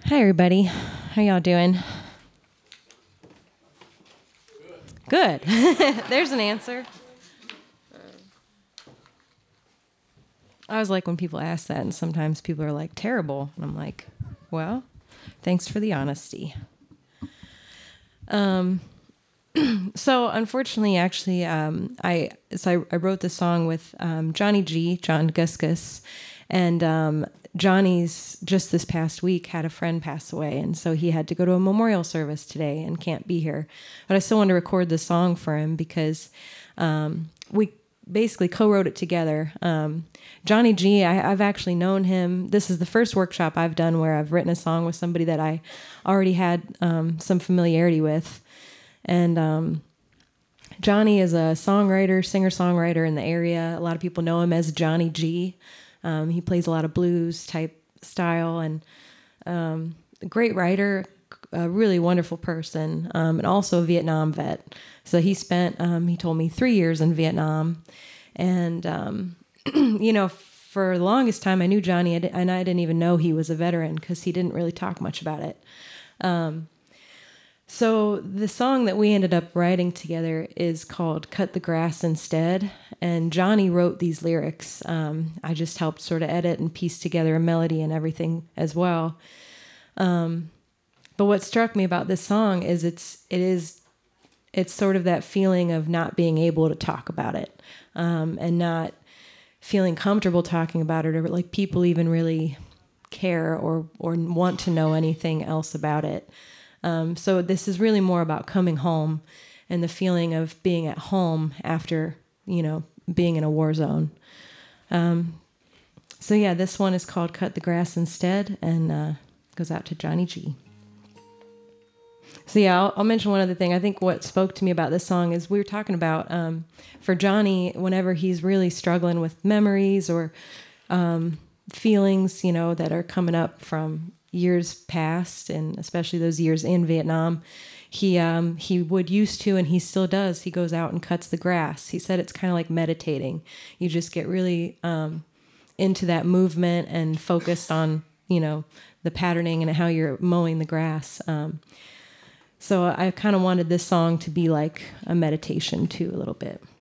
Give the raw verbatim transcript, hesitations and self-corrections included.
Hi, everybody. How y'all doing? Good. There's an answer. I was like when people ask that, and sometimes people are like, terrible. And I'm like, well, thanks for the honesty. Um, so unfortunately, actually, um, I so I, I wrote this song with um, Johnny G, John Guskus, and um, Johnny's just this past week had a friend pass away, and so he had to go to a memorial service today and can't be here. But I still wanted to record the song for him because um, we basically co-wrote it together. Um, Johnny G, I, I've actually known him. This is the first workshop I've done where I've written a song with somebody that I already had um, some familiarity with. And um, Johnny is a songwriter, singer-songwriter in the area. A lot of people know him as Johnny G. Um, he plays a lot of blues type style and um, a great writer, a really wonderful person, um, and also a Vietnam vet. So he spent, um, he told me, three years in Vietnam. And, um, you know, for the longest time I knew Johnny, and I didn't even know he was a veteran because he didn't really talk much about it. Um, So the song that we ended up writing together is called Cut the Grass Instead. And Johnny wrote these lyrics. Um, I just helped sort of edit and piece together a melody and everything as well. Um, but what struck me about this song is it's, it is, it's sort of that feeling of not being able to talk about it, um, and not feeling comfortable talking about it, or like people even really care or, or want to know anything else about it. Um, so this is really more about coming home and the feeling of being at home after, you know, being in a war zone. Um, so yeah, this one is called Cut the Grass Instead, and uh, goes out to Johnny G. So yeah, I'll, I'll mention one other thing. I think what spoke to me about this song is we were talking about, um, for Johnny, whenever he's really struggling with memories or um, feelings, you know, that are coming up from years past, and especially those years in Vietnam, he um, he would used to, and he still does, he goes out and cuts the grass. He said it's kind of like meditating. You just get really um, into that movement and focused on, you know, the patterning and how you're mowing the grass. Um, so I kind of wanted this song to be like a meditation too, a little bit.